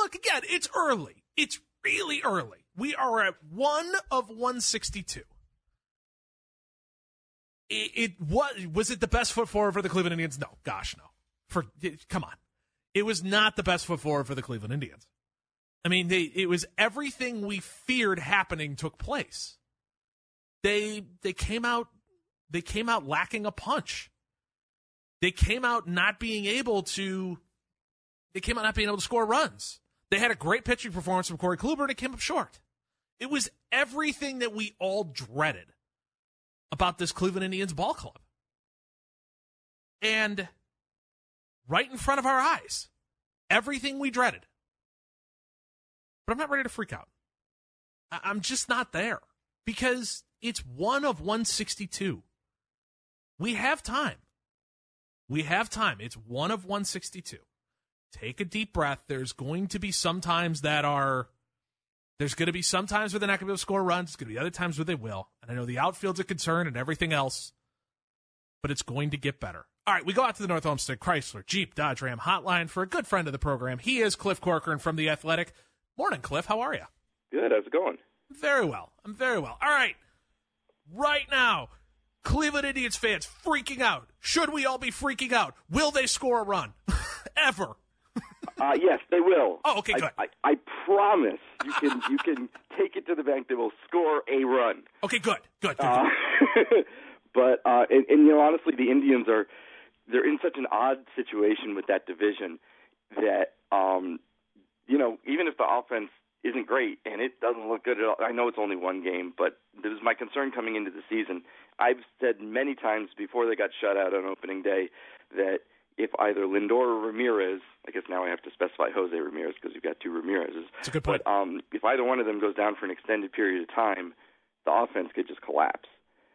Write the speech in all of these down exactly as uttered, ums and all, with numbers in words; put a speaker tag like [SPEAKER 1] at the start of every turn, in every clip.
[SPEAKER 1] look, again, it's early. It's really early. We are at one of one sixty-two. It, it was, was it the best foot forward for the Cleveland Indians? No. Gosh, no. For Come on. It was not the best foot forward for the Cleveland Indians. I mean, they, it was everything we feared happening took place. They they came out they came out lacking a punch. They came out not being able to they came out not being able to score runs. They had a great pitching performance from Corey Kluber, and it came up short. It was everything that we all dreaded about this Cleveland Indians ball club. And right in front of our eyes, everything we dreaded. But I'm not ready to freak out. I'm just not there because it's one of one sixty-two. We have time. We have time. It's one of one sixty-two. Take a deep breath. There's going to be some times that are, there's going to be some times where they're not going to be able to score runs. There's going to be other times where they will. And I know the outfield's a concern and everything else, but it's going to get better. All right, we go out to the North Olmsted Chrysler Jeep Dodge Ram hotline for a good friend of the program. He is Cliff Corcoran from The Athletic. Morning, Cliff. How are you?
[SPEAKER 2] Good. How's it going?
[SPEAKER 1] Very well. I'm very well. All right. Right now, Cleveland Indians fans freaking out. Should we all be freaking out? Will they score a run? Ever?
[SPEAKER 2] Uh, yes, they will.
[SPEAKER 1] Oh, okay, good.
[SPEAKER 2] I, I, I promise you can you can take it to the bank. They will score a run.
[SPEAKER 1] Okay, good. Good. good,
[SPEAKER 2] uh,
[SPEAKER 1] good.
[SPEAKER 2] But uh, and, and you know, honestly, the Indians are they're in such an odd situation with that division that um, you know, even if the offense isn't great and it doesn't look good at all. I know it's only one game, but this is my concern coming into the season. I've said many times before they got shut out on opening day that if either Lindor or Ramirez, I guess now I have to specify Jose Ramirez because you've got two Ramirez's.
[SPEAKER 1] That's a good point.
[SPEAKER 2] But um, if either one of them goes down for an extended period of time, the offense could just collapse.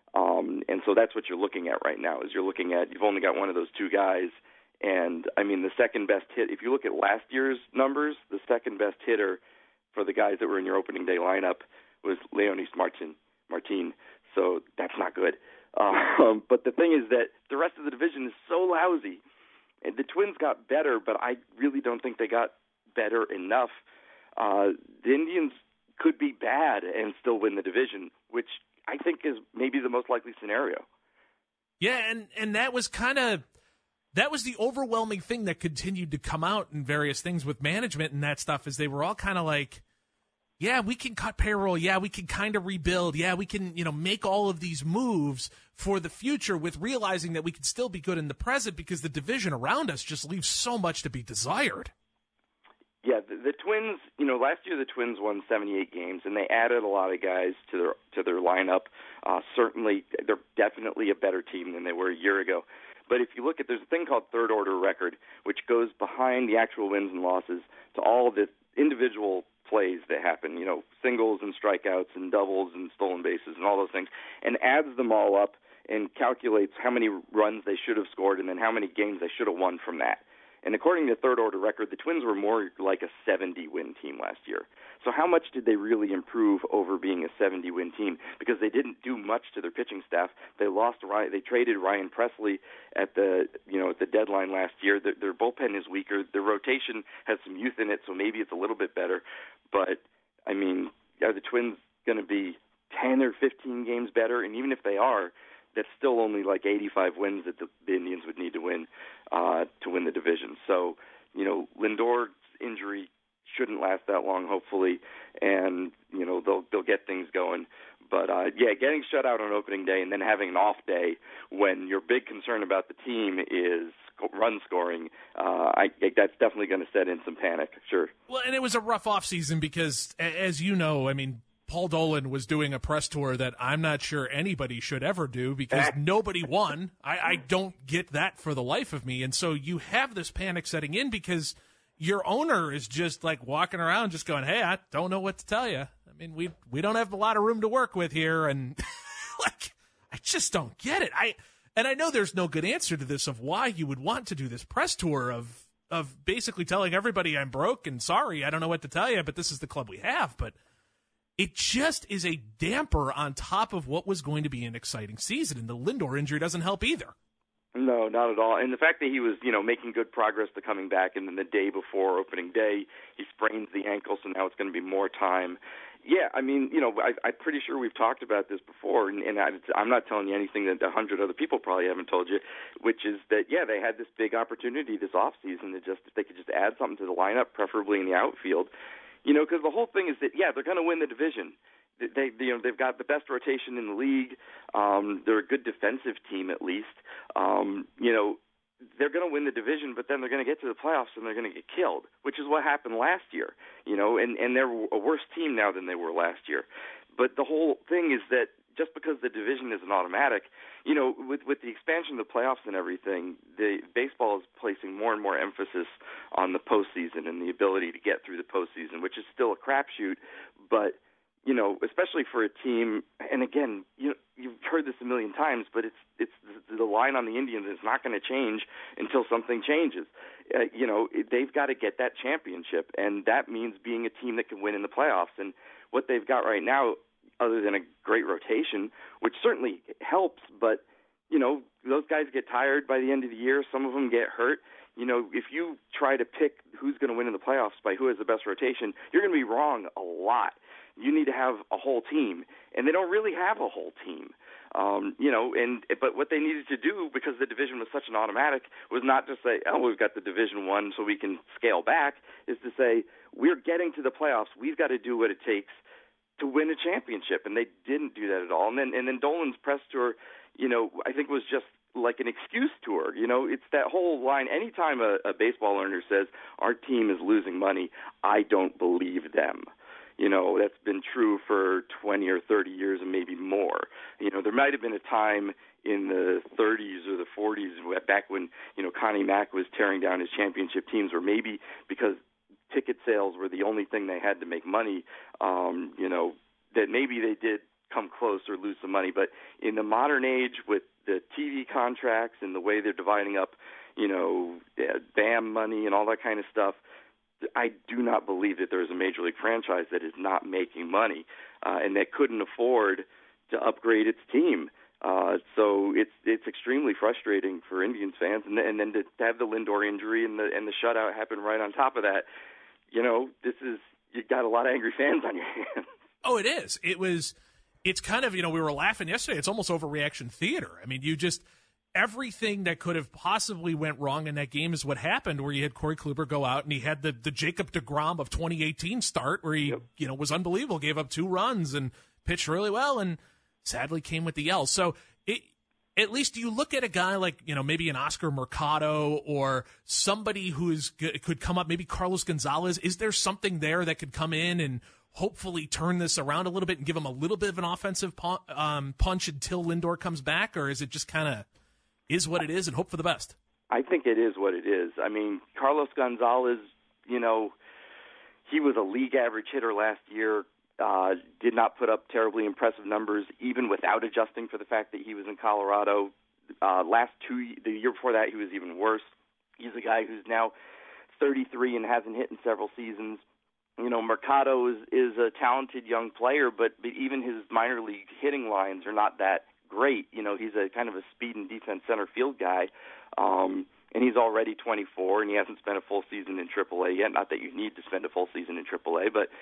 [SPEAKER 2] Um, and so that's what you're looking at right now is you're looking at you've only got one of those two guys. And, I mean, the second best hit, if you look at last year's numbers, the second best hitter for the guys that were in your opening day lineup was Leonys Martin. Martin. So that's not good. Um, but the thing is that the rest of the division is so lousy. And the Twins got better, but I really don't think they got better enough. Uh, the Indians could be bad and still win the division, which I think is maybe the most likely scenario.
[SPEAKER 1] Yeah, and, and that was kind of that was the overwhelming thing that continued to come out in various things with management and that stuff is they were all kind of like, yeah, we can cut payroll. Yeah, we can kind of rebuild. Yeah, we can, you know, make all of these moves for the future with realizing that we can still be good in the present because the division around us just leaves so much to be desired.
[SPEAKER 2] Yeah, the, the Twins, you know, last year the Twins won seventy-eight games, and they added a lot of guys to their to their lineup. Uh, certainly, they're definitely a better team than they were a year ago. But if you look at, there's a thing called third order record, which goes behind the actual wins and losses to all the individual plays that happen, you know, singles and strikeouts and doubles and stolen bases and all those things, and adds them all up and calculates how many runs they should have scored and then how many games they should have won from that. And according to third order record, the Twins were more like a seventy-win team last year. So how much did they really improve over being a seventy-win team? Because they didn't do much to their pitching staff. They lost Ryan, they traded Ryan Presley at the you know at the deadline last year. Their, their bullpen is weaker. Their rotation has some youth in it, so maybe it's a little bit better. But I mean, are the Twins going to be ten or fifteen games better? And even if they are, that's still only like eighty-five wins that the, the Indians would need to win uh, to win the division. So, you know, Lindor's injury shouldn't last that long, hopefully, and you know they'll they'll get things going. But uh, yeah, getting shut out on opening day and then having an off day when your big concern about the team is run scoring, uh, I that's definitely going to set in some panic. Sure.
[SPEAKER 1] Well, and it was a rough offseason because, as you know, I mean, Paul Dolan was doing a press tour that I'm not sure anybody should ever do because nobody won. I, I don't get that for the life of me. And so you have this panic setting in because your owner is just like walking around just going, hey, I don't know what to tell you. I mean, we we don't have a lot of room to work with here. And like, I just don't get it. I And I know there's no good answer to this of why you would want to do this press tour of, of basically telling everybody I'm broke and sorry, I don't know what to tell you, but this is the club we have. But it just is a damper on top of what was going to be an exciting season, and the Lindor injury doesn't help either.
[SPEAKER 2] No, not at all. And the fact that he was, you know, making good progress to coming back, and then the day before opening day, he sprains the ankle, so now it's going to be more time. Yeah, I mean, you know, I, I'm pretty sure we've talked about this before, and, and I, I'm not telling you anything that a hundred other people probably haven't told you, which is that, yeah, they had this big opportunity this offseason to just, if they could just add something to the lineup, preferably in the outfield, you know, because the whole thing is that, yeah, they're going to win the division. They, you know, they've got the best rotation in the league. Um, they're a good defensive team, at least. Um, you know, they're going to win the division, but then they're going to get to the playoffs and they're going to get killed, which is what happened last year. You know, and and they're a worse team now than they were last year. But the whole thing is that just because the division isn't automatic, you know, with with the expansion of the playoffs and everything, the baseball is placing more and more emphasis on the postseason and the ability to get through the postseason, which is still a crapshoot, but you know, especially for a team, and again, you you've heard this a million times, but it's it's the line on the Indians is not going to change until something changes. Uh, you know, they've got to get that championship, and that means being a team that can win in the playoffs. And what they've got right now, other than a great rotation, which certainly helps, but you know, those guys get tired by the end of the year. Some of them get hurt. You know, if you try to pick who's going to win in the playoffs by who has the best rotation, you're going to be wrong a lot. You need to have a whole team, and they don't really have a whole team. Um, you know, and but what they needed to do, because the division was such an automatic, was not just say, oh, we've got the division one so we can scale back, is to say, we're getting to the playoffs. We've got to do what it takes to win a championship, and they didn't do that at all. And then, and then Dolan's press tour, you know, I think was just like an excuse tour. You know, it's that whole line. Anytime a, a baseball owner says, our team is losing money, I don't believe them. You know, that's been true for twenty or thirty years and maybe more. You know, there might have been a time in the thirties or the forties back when, you know, Connie Mack was tearing down his championship teams, or maybe because ticket sales were the only thing they had to make money, um, you know, that maybe they did come close or lose some money. But in the modern age, with the T V contracts and the way they're dividing up, you know, B A M money and all that kind of stuff, I do not believe that there is a major league franchise that is not making money uh, and that couldn't afford to upgrade its team. Uh, so it's it's extremely frustrating for Indians fans, and, and then to, to have the Lindor injury and the and the shutout happen right on top of that. You know, this is you got a lot of angry fans on your hands.
[SPEAKER 1] Oh, it is. It was. It's kind of, you know, we were laughing yesterday. It's almost overreaction theater. I mean, you just. Everything that could have possibly went wrong in that game is what happened, where you had Corey Kluber go out and he had the, the Jacob deGrom of twenty eighteen start where he, yep. you know, was unbelievable, gave up two runs and pitched really well and sadly came with the L. So it, at least you look at a guy like, you know, maybe an Oscar Mercado or somebody who is could come up, maybe Carlos Gonzalez. Is there something there that could come in and hopefully turn this around a little bit and give him a little bit of an offensive um, punch until Lindor comes back? Or is it just kind of is what it is and hope for the best?
[SPEAKER 2] I think it is what it is. I mean, Carlos Gonzalez, you know, he was a league average hitter last year, uh, did not put up terribly impressive numbers, even without adjusting for the fact that he was in Colorado. Uh, last two, the year before that, he was even worse. He's a guy who's now thirty-three and hasn't hit in several seasons. You know, Mercado is, is a talented young player, but, but even his minor league hitting lines are not that great. You know, he's a kind of a speed and defense center field guy, um, and he's already twenty-four, and he hasn't spent a full season in triple A yet. Not that you need to spend a full season in triple A, but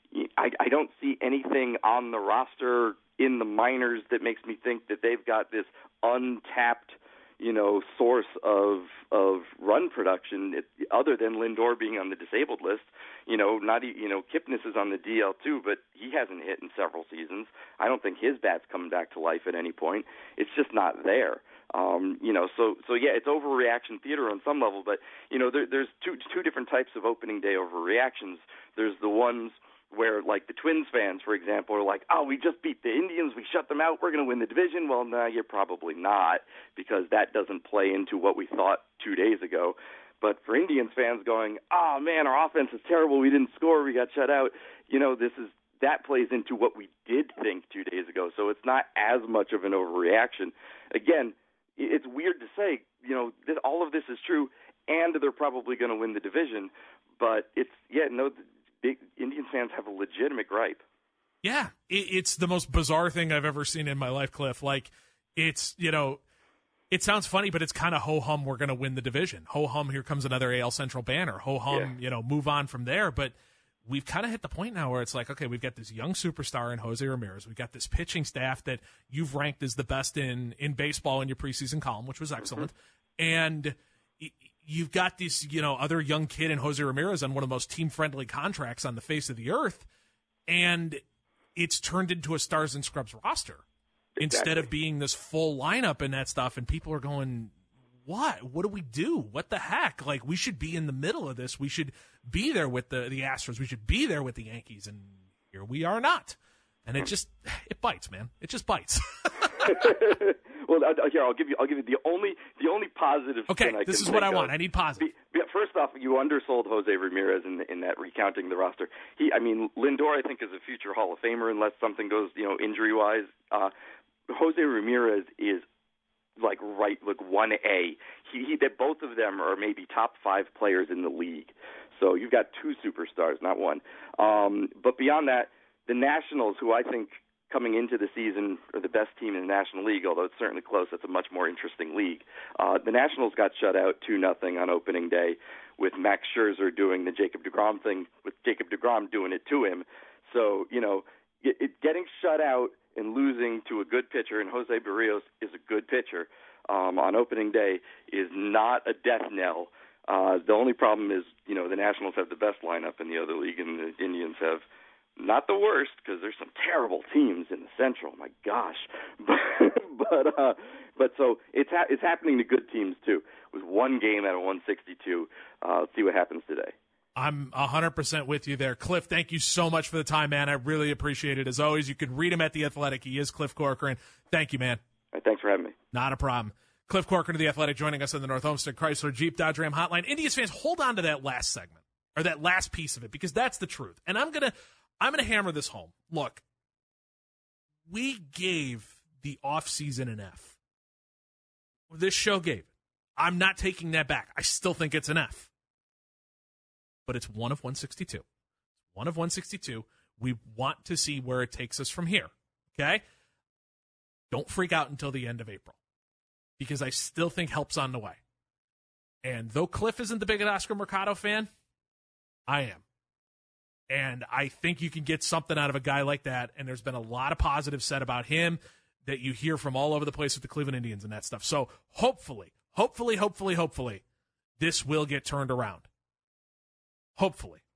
[SPEAKER 2] I, I don't see anything on the roster in the minors that makes me think that they've got this untapped, you know, source of of run production other than Lindor being on the disabled list. You know, not you know, Kipnis is on the D L too, but he hasn't hit in several seasons. I don't think his bat's coming back to life at any point. It's just not there. Um, you know, so so yeah, it's overreaction theater on some level, but you know, there, there's two two different types of opening day overreactions. There's the ones where, like the Twins fans, for example, are like, oh, we just beat the Indians, we shut them out, we're going to win the division. Well, no, you're probably not, because that doesn't play into what we thought two days ago. But for Indians fans going, oh, man, our offense is terrible, we didn't score, we got shut out, you know, this is that plays into what we did think two days ago. So it's not as much of an overreaction. Again, it's weird to say, you know, this, all of this is true, and they're probably going to win the division. But it's, yeah, no, big Indians fans have a legitimate gripe.
[SPEAKER 1] Yeah, it's the most bizarre thing I've ever seen in my life, Cliff. Like, it's, you know, It sounds funny, but it's kind of ho-hum, we're going to win the division. Ho-hum, here comes another A L Central banner. Ho-hum, yeah. you know, move on from there. But we've kind of hit the point now where it's like, okay, we've got this young superstar in Jose Ramirez. We've got this pitching staff that you've ranked as the best in, in baseball in your preseason column, which was excellent. Mm-hmm. And you've got this, you know, other young kid in Jose Ramirez on one of the most team-friendly contracts on the face of the earth. And it's turned into a Stars and Scrubs roster. Exactly. Instead of being this full lineup and that stuff, and people are going, what? What do we do? What the heck? Like, we should be in the middle of this. We should be there with the, the Astros. We should be there with the Yankees, and here we are not. And it just, it bites, man. It just bites.
[SPEAKER 2] Well, here, I'll give you, I'll give you the only, the only positive.
[SPEAKER 1] Okay,
[SPEAKER 2] thing I
[SPEAKER 1] this
[SPEAKER 2] can
[SPEAKER 1] is what I
[SPEAKER 2] of.
[SPEAKER 1] want. I need positive.
[SPEAKER 2] The, first off, you undersold Jose Ramirez in, in that recounting the roster. He, I mean, Lindor, I think, is a future Hall of Famer unless something goes, you know, injury-wise. Uh, Jose Ramirez is like right, like one A. He, he, that both of them are maybe top five players in the league. So you've got two superstars, not one. Um, but beyond that, the Nationals, who I think coming into the season are the best team in the National League, although it's certainly close. It's a much more interesting league. Uh, the Nationals got shut out two nothing on opening day, with Max Scherzer doing the Jacob deGrom thing, with Jacob deGrom doing it to him. So, you know, it, it, getting shut out and losing to a good pitcher, and Jose Barrios is a good pitcher, um, on opening day is not a death knell. Uh, the only problem is, you know, the Nationals have the best lineup in the other league, and the Indians have not the worst, because there's some terrible teams in the Central. My gosh, but but, uh, but so it's ha- it's happening to good teams too. With one game out of one sixty-two, uh, let's see what happens today.
[SPEAKER 1] I'm one hundred percent with you there. Cliff, thank you so much for the time, man. I really appreciate it. As always, you can read him at The Athletic. He is Cliff Corcoran. Thank you, man.
[SPEAKER 2] Right, thanks for having me.
[SPEAKER 1] Not a problem. Cliff Corcoran of The Athletic joining us on the North Olmsted Chrysler Jeep Dodge Ram Hotline. Indians fans, hold on to that last segment, or that last piece of it, because that's the truth. And I'm going to I'm going to hammer this home. Look, we gave the offseason an F. This show gave it. I'm not taking that back. I still think it's an F. But it's one of one sixty-two. One of one sixty-two. We want to see where it takes us from here. Okay? Don't freak out until the end of April, because I still think help's on the way. And though Cliff isn't the biggest Oscar Mercado fan, I am. And I think you can get something out of a guy like that, and there's been a lot of positive said about him that you hear from all over the place with the Cleveland Indians and that stuff. So hopefully, hopefully, hopefully, hopefully, this will get turned around. Hopefully.